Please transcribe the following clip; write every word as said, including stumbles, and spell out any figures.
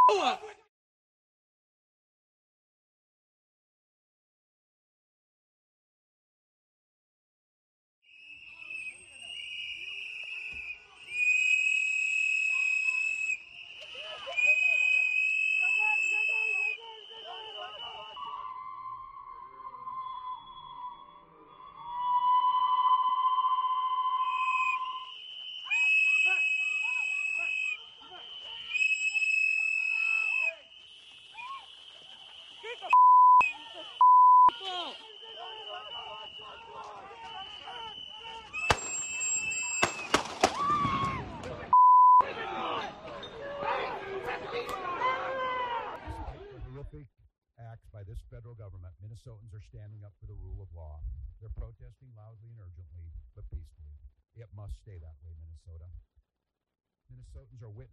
Horrific acts by this federal government, Minnesotans are standing up for the rule of law. They're protesting loudly and urgently, but peacefully. It must stay that way, Minnesota. Minnesotans are witnessing